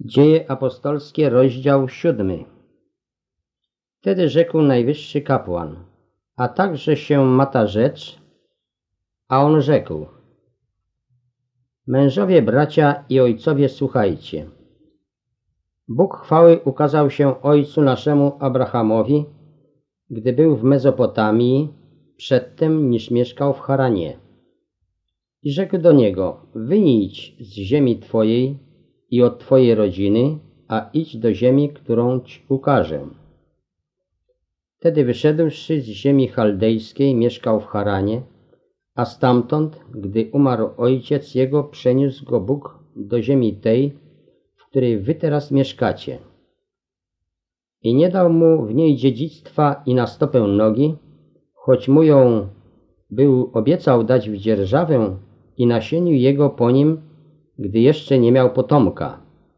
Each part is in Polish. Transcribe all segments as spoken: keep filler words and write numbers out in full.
Dzieje apostolskie, rozdział siódmy. Wtedy rzekł najwyższy kapłan: a także się ma ta rzecz? A on rzekł: mężowie, bracia i ojcowie, słuchajcie. Bóg chwały ukazał się ojcu naszemu Abrahamowi, gdy był w Mezopotamii, przedtem niż mieszkał w Haranie. I rzekł do niego: wyjdź z ziemi twojej i od twojej rodziny, a idź do ziemi, którą ci ukażę. Wtedy wyszedłszy z ziemi chaldejskiej, mieszkał w Haranie, a stamtąd, gdy umarł ojciec jego, przeniósł go Bóg do ziemi tej, w której wy teraz mieszkacie. I nie dał mu w niej dziedzictwa i na stopę nogi, choć mu ją był obiecał dać w dzierżawę i nasieniu jego po nim, gdy jeszcze nie miał potomka.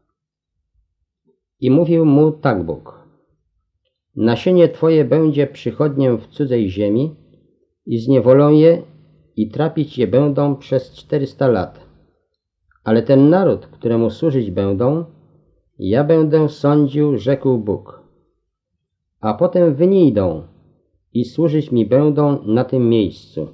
I mówił mu tak Bóg: nasienie twoje będzie przychodniem w cudzej ziemi i zniewolą je i trapić je będą przez czterysta lat. Ale ten naród, któremu służyć będą, ja będę sądził, rzekł Bóg. A potem wynidą i służyć mi będą na tym miejscu.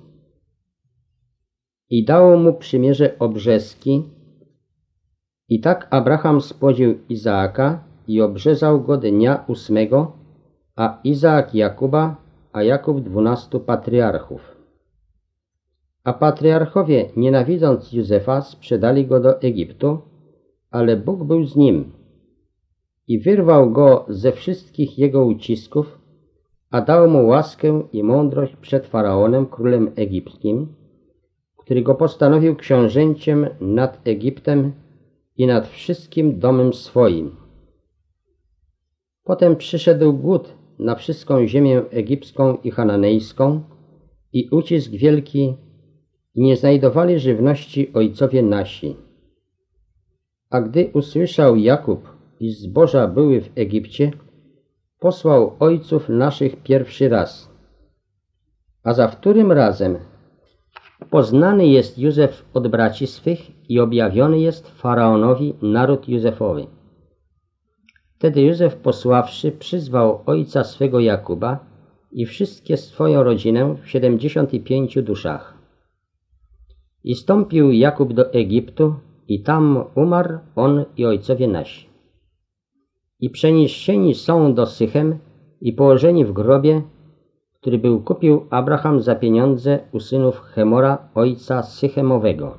I dało mu przymierze obrzeski. I tak Abraham spłodził Izaaka i obrzezał go dnia ósmego, a Izaak Jakuba, a Jakub dwunastu patriarchów. A patriarchowie, nienawidząc Józefa, sprzedali go do Egiptu, ale Bóg był z nim i wyrwał go ze wszystkich jego ucisków, a dał mu łaskę i mądrość przed Faraonem, królem egipskim, który go postanowił książęciem nad Egiptem i nad wszystkim domem swoim. Potem przyszedł głód na wszystką ziemię egipską i chananejską i ucisk wielki, i nie znajdowali żywności ojcowie nasi. A gdy usłyszał Jakub, iż zboża były w Egipcie, posłał ojców naszych pierwszy raz. A za wtórym razem poznany jest Józef od braci swych i objawiony jest Faraonowi naród Józefowy. Wtedy Józef, posławszy, przyzwał ojca swego Jakuba i wszystkie swoją rodzinę w siedemdziesiąt pięciu duszach. I stąpił Jakub do Egiptu i tam umarł on i ojcowie nasi. I przeniesieni są do Sychem i położeni w grobie, który był kupił Abraham za pieniądze u synów Chemora, ojca Sychemowego.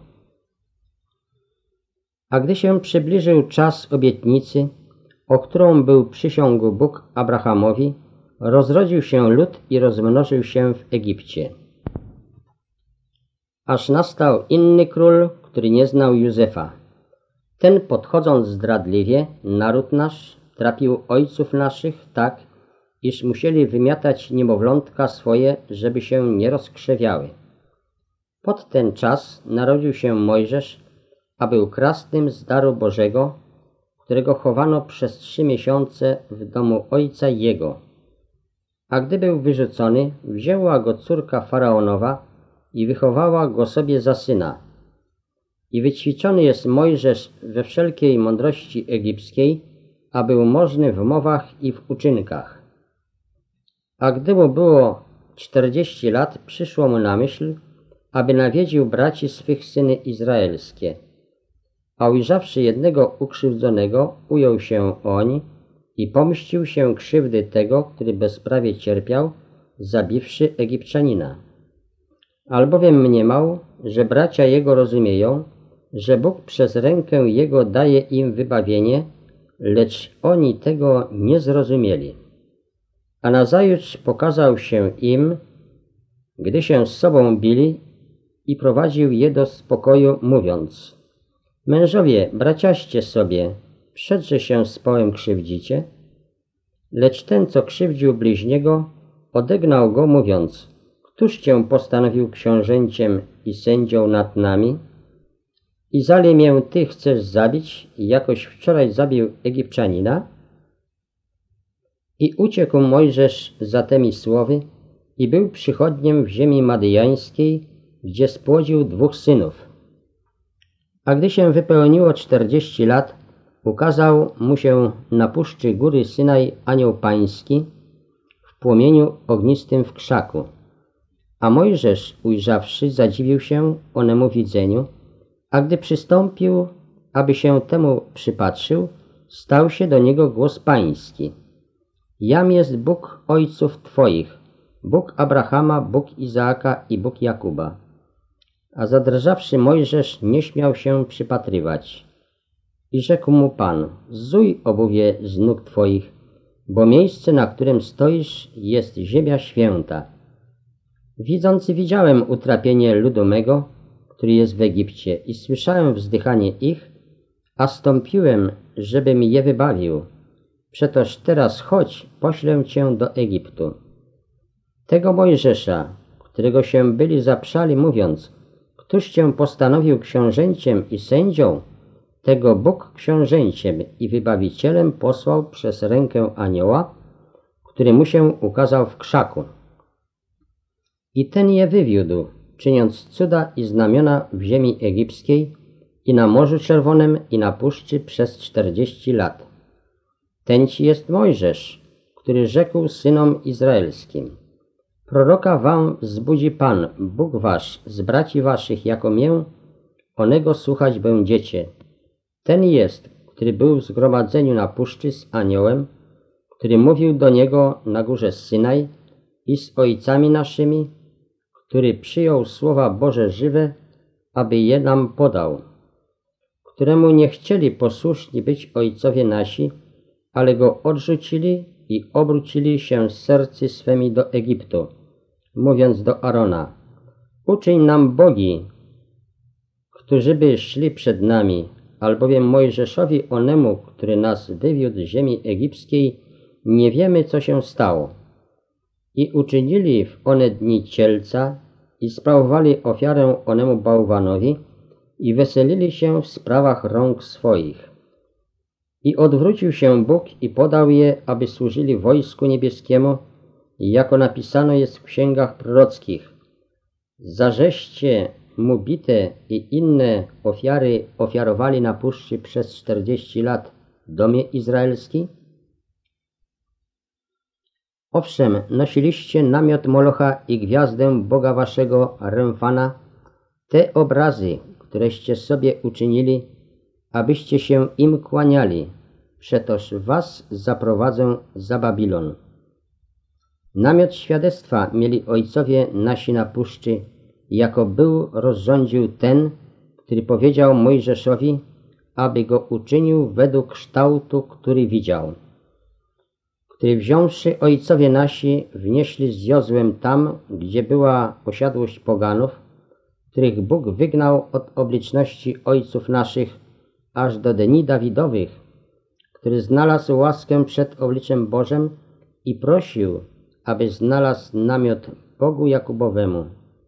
A gdy się przybliżył czas obietnicy, o którą był przysiągł Bóg Abrahamowi, rozrodził się lud i rozmnożył się w Egipcie. Aż nastał inny król, który nie znał Józefa. Ten, podchodząc zdradliwie, naród nasz trapił ojców naszych tak, iż musieli wymiatać niemowlątka swoje, żeby się nie rozkrzewiały. Pod ten czas narodził się Mojżesz, a był krasnym z daru Bożego, którego chowano przez trzy miesiące w domu ojca jego. A gdy był wyrzucony, wzięła go córka Faraonowa i wychowała go sobie za syna. I wyćwiczony jest Mojżesz we wszelkiej mądrości egipskiej, a był możny w mowach i w uczynkach. A gdy mu było czterdzieści lat, przyszło mu na myśl, aby nawiedził braci swych syny izraelskie. A ujrzawszy jednego ukrzywdzonego, ujął się oń i pomścił się krzywdy tego, który bezprawie cierpiał, zabiwszy Egipczanina. Albowiem mniemał, że bracia jego rozumieją, że Bóg przez rękę jego daje im wybawienie, lecz oni tego nie zrozumieli. A nazajutrz pokazał się im, gdy się z sobą bili, i prowadził je do spokoju, mówiąc: mężowie, braciaście sobie, przedże się z połem krzywdzicie? Lecz ten, co krzywdził bliźniego, odegnał go, mówiąc: któż cię postanowił książęciem i sędzią nad nami? I zali mię ty chcesz zabić, jakoś wczoraj zabił Egipczanina? I uciekł Mojżesz za temi słowy i był przychodniem w ziemi madyjańskiej, gdzie spłodził dwóch synów. A gdy się wypełniło czterdzieści lat, ukazał mu się na puszczy góry Synaj anioł pański w płomieniu ognistym w krzaku. A Mojżesz, ujrzawszy, zadziwił się onemu widzeniu, a gdy przystąpił, aby się temu przypatrzył, stał się do niego głos pański. Jam jest Bóg ojców twoich, Bóg Abrahama, Bóg Izaaka i Bóg Jakuba. A zadrżawszy Mojżesz nie śmiał się przypatrywać. I rzekł mu Pan, zzuj obuwie z nóg twoich, bo miejsce, na którym stoisz, jest ziemia święta. Widząc widziałem utrapienie ludu mego, który jest w Egipcie, i słyszałem wzdychanie ich, a stąpiłem, żebym je wybawił. Przetoż teraz chodź, poślę cię do Egiptu. Tego Mojżesza, którego się byli zaprzali, mówiąc, któż cię postanowił książęciem i sędzią, tego Bóg książęciem i wybawicielem posłał przez rękę anioła, który mu się ukazał w krzaku. I ten je wywiódł, czyniąc cuda i znamiona w ziemi egipskiej i na Morzu Czerwonym i na puszczy przez czterdzieści lat. Ten ci jest Mojżesz, który rzekł synom izraelskim: proroka wam wzbudzi Pan, Bóg wasz, z braci waszych jako mię, onego słuchać będziecie. Ten jest, który był w zgromadzeniu na puszczy z aniołem, który mówił do niego na górze Synaj i z ojcami naszymi, który przyjął słowa Boże żywe, aby je nam podał, któremu nie chcieli posłuszni być ojcowie nasi, ale go odrzucili i obrócili się z sercy swemi do Egiptu, mówiąc do Arona: uczyń nam bogi, którzy by szli przed nami, albowiem Mojżeszowi onemu, który nas wywiódł z ziemi egipskiej, nie wiemy, co się stało. I uczynili w one dni cielca i sprawowali ofiarę onemu bałwanowi i weselili się w sprawach rąk swoich. I odwrócił się Bóg i podał je, aby służyli wojsku niebieskiemu, jako napisano jest w księgach prorockich. Zażeście mu bite i inne ofiary ofiarowali na puszczy przez czterdzieści lat domie izraelski? Owszem, nosiliście namiot Molocha i gwiazdę Boga waszego Remfana, te obrazy, któreście sobie uczynili, abyście się im kłaniali, przetoż was zaprowadzę za Babilon. Namiot świadectwa mieli ojcowie nasi na puszczy, jako był rozrządził ten, który powiedział Mojżeszowi, aby go uczynił według kształtu, który widział. Który wziąwszy ojcowie nasi, wnieśli z Jozłem tam, gdzie była posiadłość poganów, których Bóg wygnał od obliczności ojców naszych, aż do dni Dawidowych, który znalazł łaskę przed obliczem Bożym i prosił, aby znalazł namiot Bogu Jakubowemu.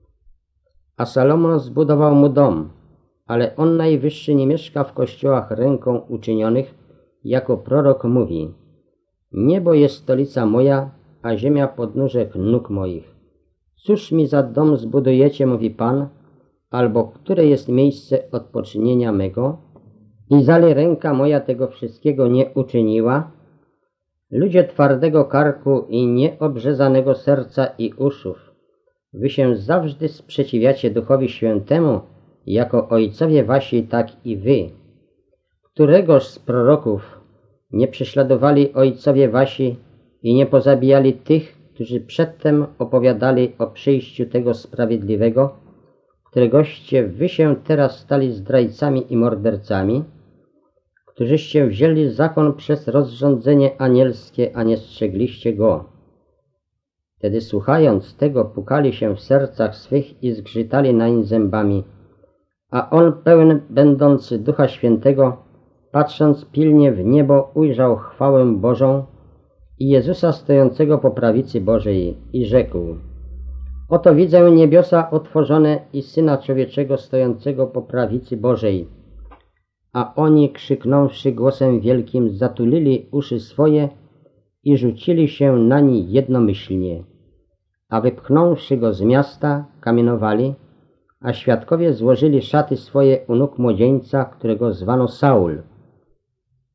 A Salomon zbudował mu dom, ale on najwyższy nie mieszka w kościołach ręką uczynionych, jako prorok mówi: niebo jest stolica moja, a ziemia podnóżek nóg moich. Cóż mi za dom zbudujecie, mówi Pan, albo które jest miejsce odpoczynienia mego? I zali ręka moja tego wszystkiego nie uczyniła? Ludzie twardego karku i nieobrzezanego serca i uszów, wy się zawsze sprzeciwiacie Duchowi Świętemu, jako ojcowie wasi, tak i wy. Któregoż z proroków nie prześladowali ojcowie wasi i nie pozabijali tych, którzy przedtem opowiadali o przyjściu tego sprawiedliwego, któregoście wy się teraz stali zdrajcami i mordercami, którzyście wzięli zakon przez rozrządzenie anielskie, a nie strzegliście go. Wtedy słuchając tego pukali się w sercach swych i zgrzytali nań zębami, a on pełen będący Ducha Świętego, patrząc pilnie w niebo, ujrzał chwałę Bożą i Jezusa stojącego po prawicy Bożej i rzekł: oto widzę niebiosa otworzone i Syna Człowieczego stojącego po prawicy Bożej. A oni, krzyknąwszy głosem wielkim, zatulili uszy swoje i rzucili się nań jednomyślnie. A wypchnąwszy go z miasta, kamienowali, a świadkowie złożyli szaty swoje u nóg młodzieńca, którego zwano Saul.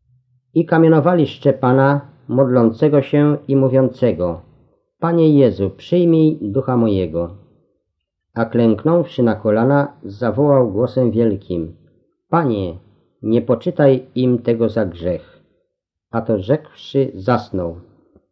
I kamienowali Szczepana, modlącego się i mówiącego: Panie Jezu, przyjmij ducha mojego. A klęknąwszy na kolana, zawołał głosem wielkim: Panie, nie poczytaj im tego za grzech. A to rzekłszy, zasnął.